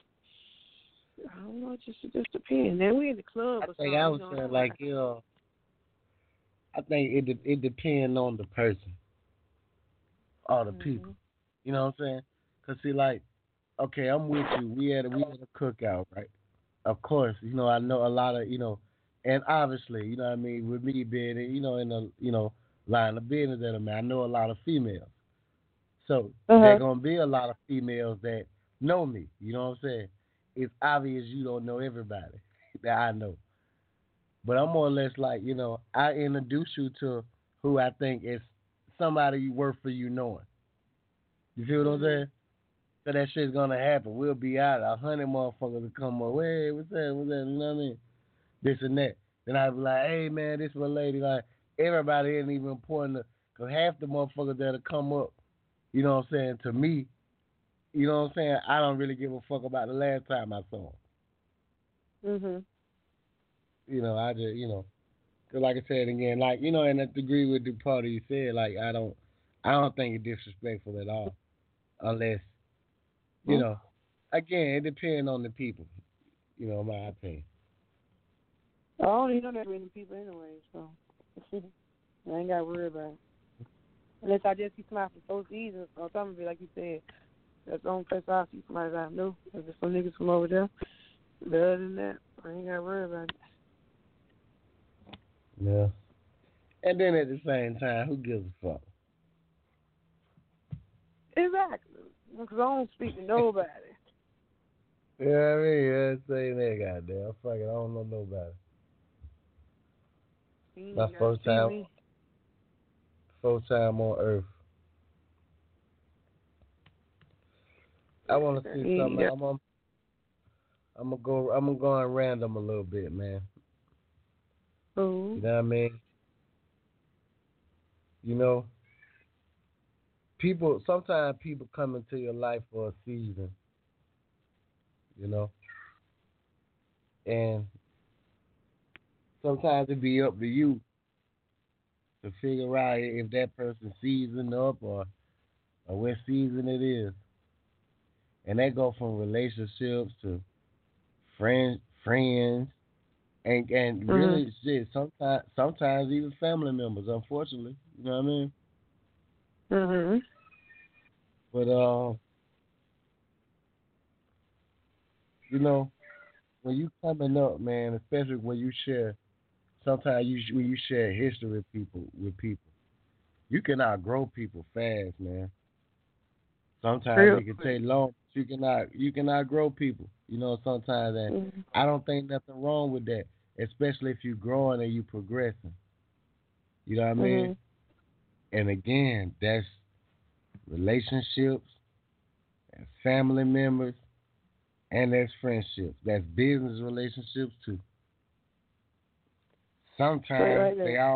C: I don't know. It just depends. Then we in the club.
B: I think I was saying like I think it depends on the person or the people. You know what I'm saying? Cause see, like, okay, I'm with you. We had a cookout, right? Of course, you know, I know a lot of, you know, and obviously, you know what I mean, with me being, you know, in the, you know, line of business that I'm in, I know a lot of females. So there gonna be a lot of females that know me. You know what I'm saying? It's obvious you don't know everybody that I know. But I'm more or less like, you know, I introduce you to who I think is somebody worth for you knowing. You feel what I'm saying? So that shit's gonna happen. We'll be out 100 motherfuckers to come up. Hey, what's that? What's that? You know what I mean? This and that. Then I'd be like, hey man, this my lady. Like everybody ain't even important, cause half the motherfuckers that'll come up, you know what I'm saying, to me, you know what I'm saying, I don't really give a fuck about the last time I saw them. You know, I just, you know, cause like I said again, like, you know, and I agree with the part you said, like I don't think it's disrespectful at all, unless, you know, again, it depends on the people. You know, my opinion.
C: I don't even know that many people anyway, so I ain't got to worry about it. Unless I just see somebody from Four Seasons or something, like you said. That's the only place I see somebody that I know. If there's some niggas from over there. But other than that, I ain't got to worry about it.
B: Yeah. And then at the same time, who gives a fuck?
C: Exactly. Because I don't speak to nobody.
B: You know what I mean? Yeah, saying that, goddamn. Fuck it, I don't know nobody. My first time on Earth. I want to see something. I'm gonna go on random a little bit, man. You know what I mean? You know, sometimes people come into your life for a season. You know, and sometimes it be up to you to figure out if that person's seasoned up or what season it is. And that go from relationships to friends, and really shit. Sometimes even family members. Unfortunately, you know what I mean. But you know, when you coming up, man, especially when you share, sometimes when you share history with people, you can outgrow people fast, man. Sometimes it can take long, but you can outgrow people. You know, sometimes, and I don't think nothing wrong with that, especially if you're growing and you progressing. You know what I mean? And again, that's relationships and family members, and that's friendships. That's business relationships too. Sometimes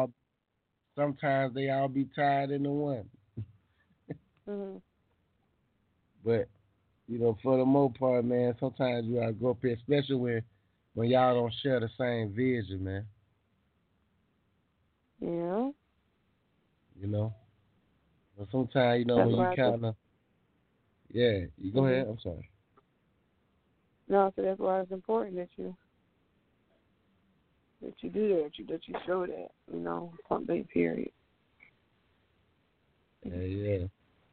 B: they all be tied into one. But you know, for the most part, man, sometimes you gotta grow up here, especially when y'all don't share the same vision, man.
C: Yeah.
B: You know, but sometimes, you know, when you kind of, you go ahead. I'm sorry.
C: No, so that's why it's important that you do that, that you show that, you know, point blank period.
B: Yeah.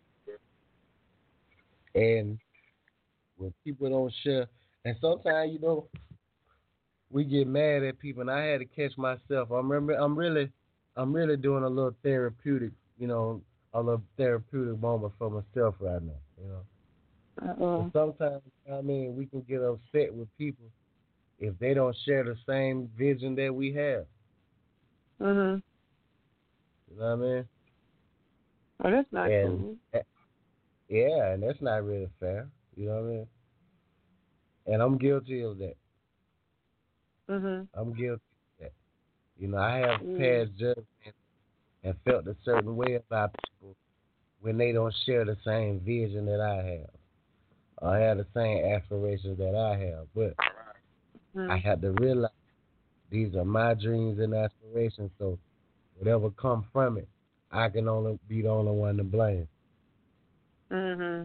B: And when people don't share, and sometimes, you know, we get mad at people, and I had to catch myself. I'm really doing a little therapeutic, you know, a little therapeutic moment for myself right now, you know. But sometimes, I mean, we can get upset with people if they don't share the same vision that we have. You know what I mean?
C: Oh, that's not cool.
B: Yeah, and that's not really fair. You know what I mean? And I'm guilty of that. I'm guilty of that. You know, I have passed judgment and felt a certain way about people when they don't share the same vision that I have. I have the same aspirations that I have. But I had to realize These are my dreams and aspirations. So whatever come from it, I can only be the only one to blame.
C: Mhm.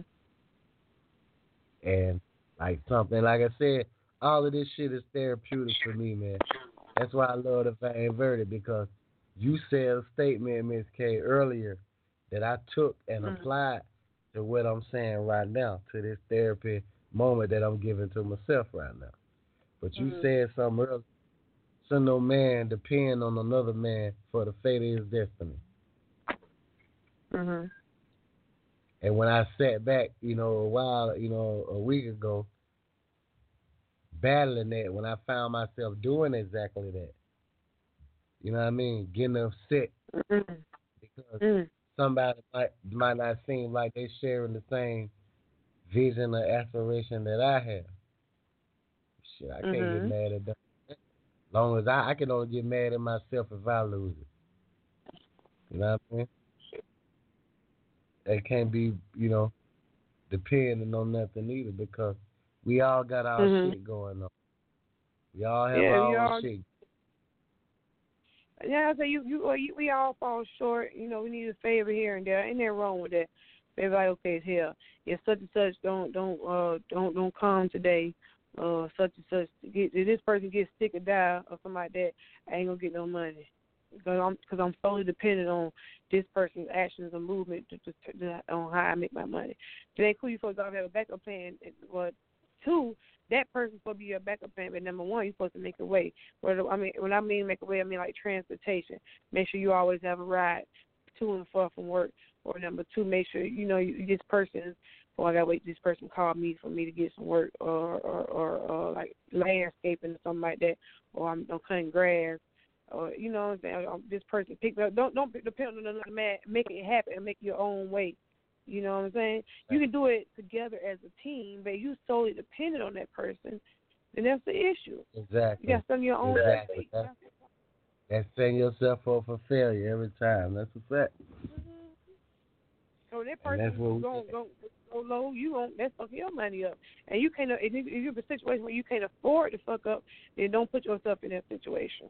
B: And like something, like I said, all of this shit is therapeutic for me, man. That's why I love the Fat Inverted, because you said a statement, Miss K, earlier that I took and applied to what I'm saying right now, to this therapy moment that I'm giving to myself right now. But you said something earlier. So no man depend on another man for the fate of his destiny.
C: Mhm.
B: And when I sat back, a week ago, battling that, when I found myself doing exactly that, you know what I mean, getting upset because somebody might not seem like they sharing the same vision or aspiration that I have. Shit, I can't get mad at them. As long as I can only get mad at myself if I lose it. You know what I mean? They can't be, depending on nothing either, because we all got our shit going on. We all have our own shit.
C: Yeah, I say we all fall short. You know, we need a favor here and there. Ain't nothing wrong with that. They're like, okay, here, if such and such don't come today, such and such, if this person gets sick or die or something like that, I ain't gonna get no money because I'm solely dependent on this person's actions and movement on how I make my money. Today, cool, you supposed to have a backup plan. But two, that person's supposed to be your backup plan. But number one, you're supposed to make a way. When I mean make a way, I mean like transportation. Make sure you always have a ride to and from work. Or number two, make sure this person. Well, I gotta wait. This person called me for me to get some work, or like landscaping or something like that. Or I'm cutting grass. Or you know what I'm saying? This person picked up. Don't depend on another man. Make it happen and make your own way. You know what I'm saying? You can do it together as a team, but you solely dependent on that person, then that's the issue.
B: Exactly.
C: You got to stand your own
B: exactly. That's setting yourself up for failure every time. That's a fact.
C: So that person go low, that's fucking your money up. And you can't. If you're in a situation where you can't afford to fuck up, then don't put yourself in that situation.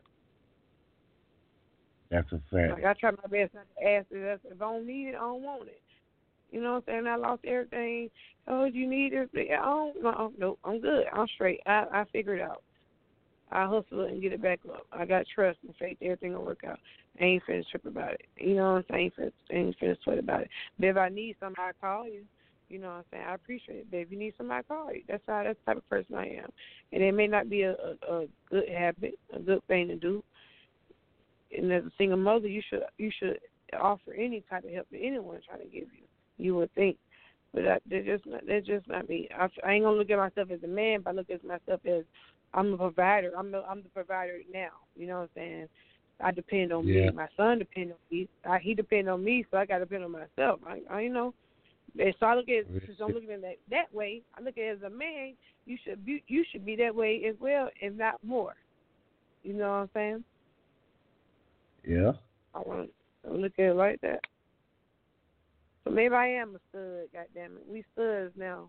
B: That's a fact.
C: Like I try my best not to ask it. If I don't need it, I don't want it. You know what I'm saying? I lost everything. Oh, do you need it? No, I'm good. I'm straight. I figure it out. I hustle it and get it back up. I got trust and faith. Everything will work out. I ain't finna trip about it. You know what I'm saying? I ain't finna sweat about it. But if I need something, I call you. You know what I'm saying? I appreciate it. But if you need something, I call you. That's the type of person I am. And it may not be a good habit, a good thing to do. And as a single mother, you should offer any type of help that anyone's trying to give you. You would think, but that's just not me. I ain't gonna look at myself as a man, but I look at myself as I'm a provider. I'm the provider now. You know what I'm saying? I depend on me. My son depends on me. He depends on me, so I got to depend on myself. I you know. And so I look at since I'm looking at it that way. I look at it as a man. You should be that way as well, if not more. You know what I'm saying?
B: Yeah.
C: I want to look at it like that. So maybe I am a stud, goddammit. We studs now.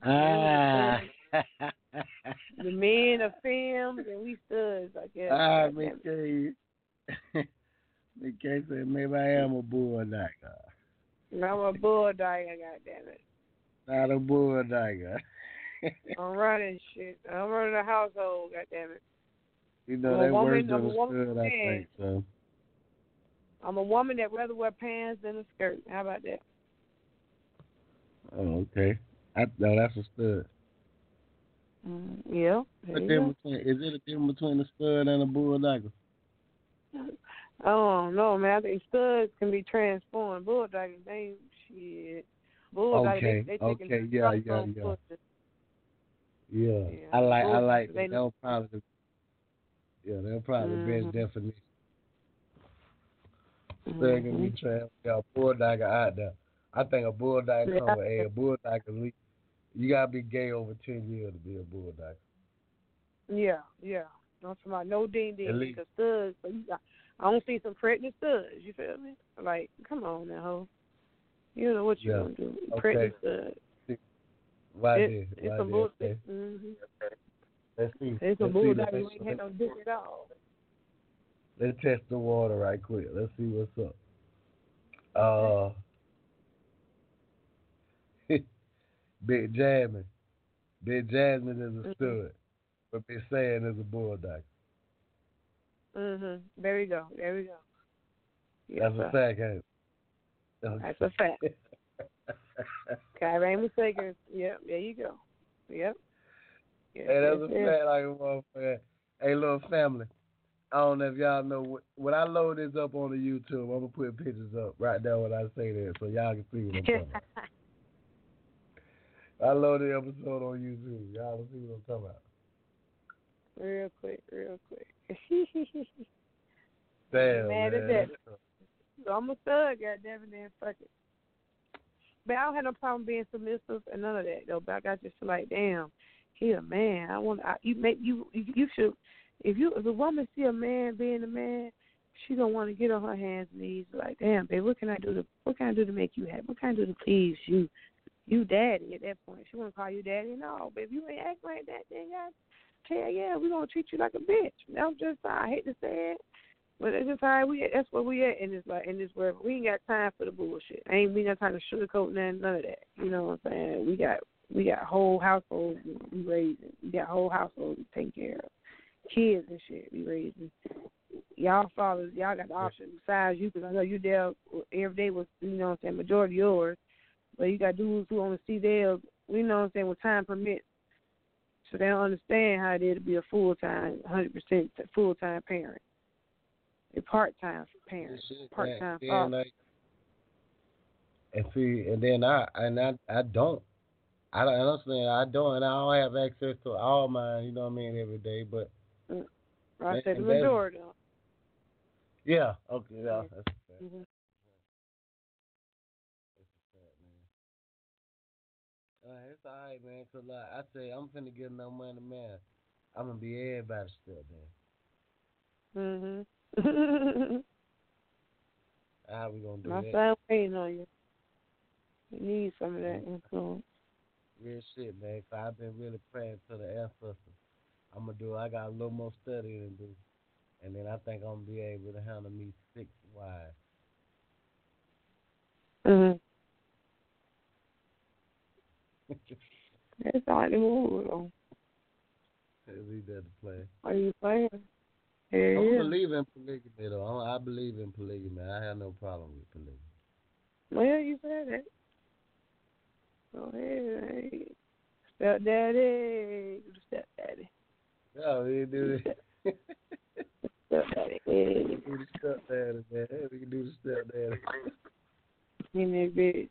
C: The men of films and we studs, I guess.
B: McKay. McKay said maybe I am a bulldogger.
C: I'm a bulldogger, goddammit.
B: Not a bulldogger.
C: I'm running shit. I'm running a household, goddammit.
B: You know, they worse than a stud, I think, so.
C: I'm a woman that rather wear pants than a skirt. How about that?
B: Oh, okay. No, that's a stud.
C: Yeah.
B: Is it a difference between a stud and a bulldogger?
C: Oh, no, man. I think studs can be transformed. Bulldoggers, they ain't shit. Bulldoggers, they taking
B: yeah. I like that. They'll probably best definition. Stud can be transformed. Bulldogger out there. I think a bulldogger come with a bulldogger. You gotta be gay over 10 years to be a bulldogger.
C: Yeah. Don't talk about no ding because studs. So I don't see some pregnant studs. You feel me? Like, come on now, ho. You know what you gonna do?
B: Okay.
C: Pregnant studs. It's some bullshit.
B: Let's see.
C: It's some bulldoggers who ain't had no dick at all.
B: Let's test the water right quick. Let's see what's up. Uh, Big Jasmine. Big Jasmine is a stud, but Big Sand is a bulldog.
C: There we go. There we go. Yes,
B: That's a fact, ain't it?
C: That's a fact. Kyrie mistaken. Yep, there you go. Yep. Yes,
B: Hey, that's a fact like a motherfucker. Hey, little family. I don't know if y'all know when I load this up on the YouTube, I'm gonna put pictures up right there when I say that, so y'all can see what I'm talking about. I loaded the episode on YouTube. Y'all will see what I'm talking about.
C: Real quick, real quick.
B: Damn,
C: mad
B: man.
C: at that. So I'm a thug, goddammit, then fuck it. But I don't have no problem being submissive and none of that though. But I got just like, damn, he a man. You should if a woman see a man being a man, she gonna want to get on her hands and knees like, damn, babe, what can I do to make you happy? What can I do to please you? You daddy at that point. She wanna call you daddy. No, babe, you ain't act like that, then God, hell yeah, we gonna treat you like a bitch. That's just I hate to say it. But that's just how that's where we at in this world. We ain't got time for the bullshit. We got time to sugarcoat none of that. You know what I'm saying? We got whole households we raising. We got whole households we taking care of. Kids and shit we raising. Y'all fathers, y'all got the option besides you, because I know you there every day with, you know what I'm saying, majority yours. But you got dudes who want to see theirs, you know what I'm saying, when time permits. So they don't understand how it is to be a full-time, 100% full-time parent. A part-time parent, part-time father.
B: And see, and then I don't. I understand. I don't, and I don't have access to all mine. You know what I mean, every day. But
C: I said the majority.
B: Yeah. Okay. Yeah. That's fair.
C: Mm-hmm.
B: It's all right, man. Cause like I say, I'm finna get enough money, man. I'm gonna be everybody's still,
C: man.
B: How we gonna do
C: My
B: that?
C: son waiting on you. You need some of that influence.
B: Real shit, man. Cause I've been really praying to the ancestors. I got a little more studying to do, and then I think I'm gonna be able to handle me 6 wives.
C: That's all the move though.
B: He does play.
C: Are you playing?
B: I believe in polygamy though. I believe in polygamy. I have no problem with polygamy.
C: Well, you said it. Go ahead. Hey. Stepdaddy.
B: Yeah, we can do it.
C: Stepdaddy.
B: We can do the stepdaddy, man. We can do the stepdaddy.
C: In that bitch.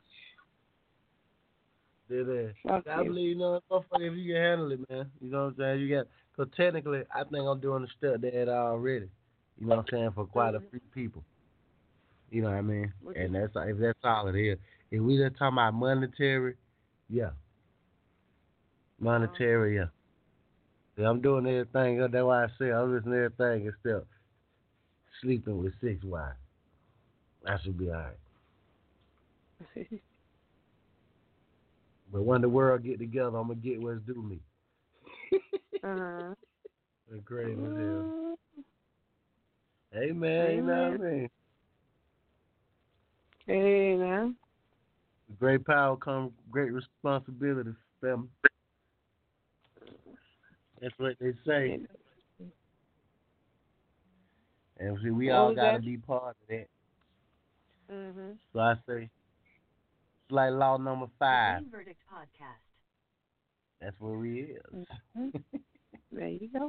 B: Did it? I believe, you know, motherfucker, if you can handle it, man. You know what I'm saying? Because technically, I think I'm doing the stepdad already. You know what I'm saying? For quite a few people. You know what I mean? And if that's all it is. If we just talking about monetary, yeah. Monetary, yeah. Yeah, I'm doing everything. That's why I say I'm listening to everything except sleeping with 6 wives. I should be all right. But when the world get together, I'm going to get what's due me. That's crazy as hell. Hey, man, you know what I mean?
C: Hey, man.
B: With great power comes great responsibility, family. That's what they say. And see, we all got to be part of that. So I say, it's like law number 5.
A: The Verdict Podcast.
B: That's where we is.
C: There you go.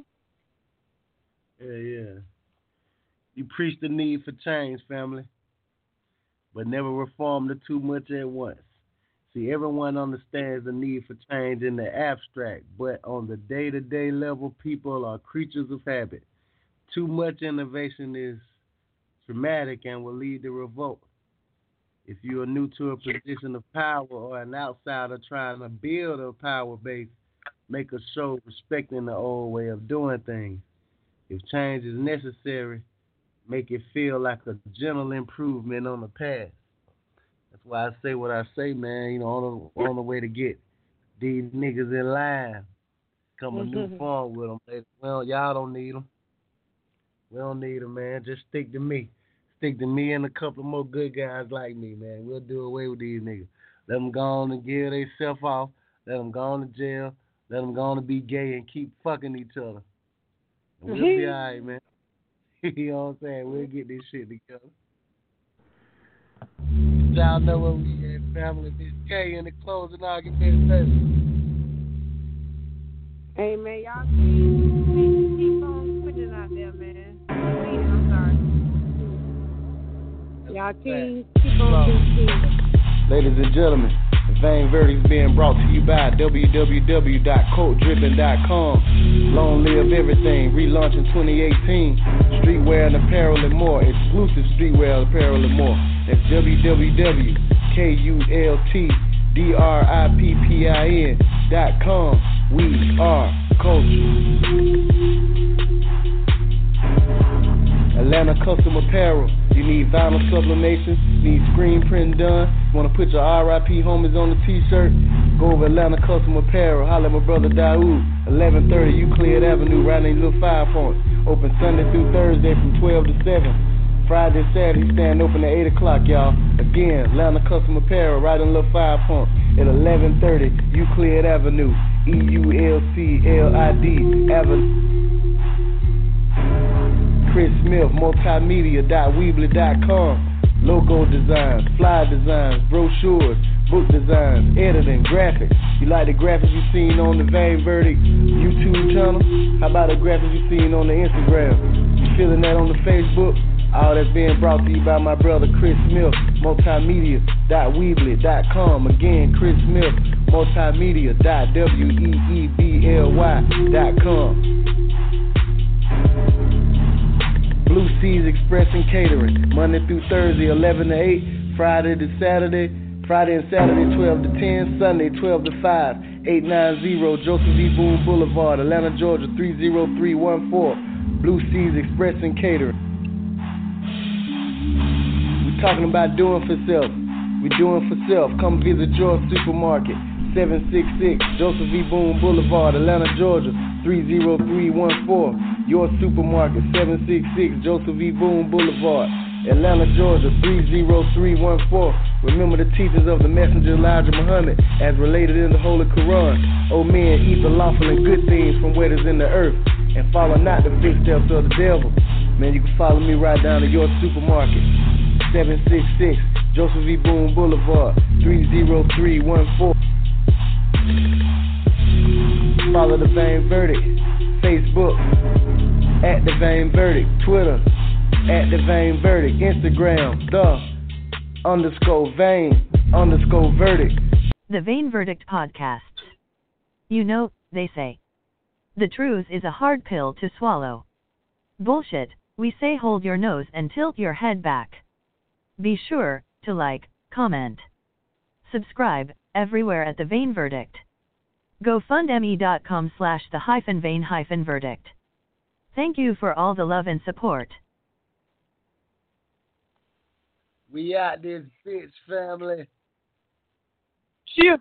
B: Yeah. You preach the need for change, family, but never reform the too much at once. See, everyone understands the need for change in the abstract, but on the day-to-day level, people are creatures of habit. Too much innovation is traumatic and will lead to revolt. If you are new to a position of power or an outsider trying to build a power base, make a show respecting the old way of doing things. If change is necessary, make it feel like a gentle improvement on the past. That's why I say what I say, man. You know, on the way to get these niggas in line, come a new form with them. Well, y'all don't need them. We don't need them, man. Just stick to me. Stick to me and a couple more good guys like me, man. We'll do away with these niggas. Let them go on and give themselves off. Let them go on to jail. Let them go on to be gay and keep fucking each other. And we'll be all right, man. You know what I'm saying? We'll get this shit together. Y'all know what we at, family. This K in the closing argument, baby.
C: Hey, man, y'all keep on putting it out there, man. I'm sorry. Y'all keep on doing.
B: Ladies and gentlemen, the Vain Verdict is being brought to you by www.coatdripping.com. Long live everything, relaunching 2018. Streetwear and apparel and more. Exclusive streetwear, apparel and more. That's www.coutdrippin.com. We are culture. Atlanta Custom Apparel. You need vinyl sublimation, need screen print done. You want to put your RIP homies on the t-shirt? Go over Atlanta Custom Apparel. Holla at my brother Daoud. 1130 Euclid Avenue, right in little 5 points. Open Sunday through Thursday from 12 to 7. Friday, Saturday, stand open at 8 o'clock, y'all. Again, Atlanta Custom Apparel, right in little 5 points. At 1130 Euclid Avenue, EULCLID Avenue. Chris Smith, multimedia.weebly.com. Logo designs, flyer designs, brochures, book designs, editing, graphics. You like the graphics you seen on the Vain Verdict YouTube channel? How about the graphics you seen on the Instagram? You feeling that on the Facebook? All that's being brought to you by my brother Chris Smith, multimedia.weebly.com. Again, Chris Smith, multimedia.weebly.com. Blue Seas Express and Catering, Monday through Thursday, 11 to 8, Friday and Saturday 12 to 10, Sunday 12 to 5, 890 Joseph E. Boone Boulevard, Atlanta, Georgia, 30314. Blue Seas Express and Catering. We're talking about doing for self. We're doing for self. Come visit your supermarket, 766 Joseph E. Boone Boulevard, Atlanta, Georgia, 30314. Your supermarket, 766 Joseph E. Boone Boulevard, Atlanta, Georgia, 30314. Remember the teachings of the messenger Elijah Muhammad as related in the Holy Quran. O men, eat the lawful and good things from what is in the earth, and follow not the footsteps of the devil. Man, you can follow me right down to your supermarket, 766 Joseph E. Boone Boulevard, 30314. Follow the Vain Verdict, Facebook, at the Vain Verdict, Twitter, at the Vain Verdict, Instagram, _Vain_Verdict.
A: The Vain Verdict Podcasts. You know, they say, the truth is a hard pill to swallow. Bullshit, we say hold your nose and tilt your head back. Be sure to like, comment, subscribe, everywhere at The Vain Verdict. GoFundMe.com/the-Vain-Verdict. Thank you for all the love and support.
B: We out this bitch, family.
C: Cheers.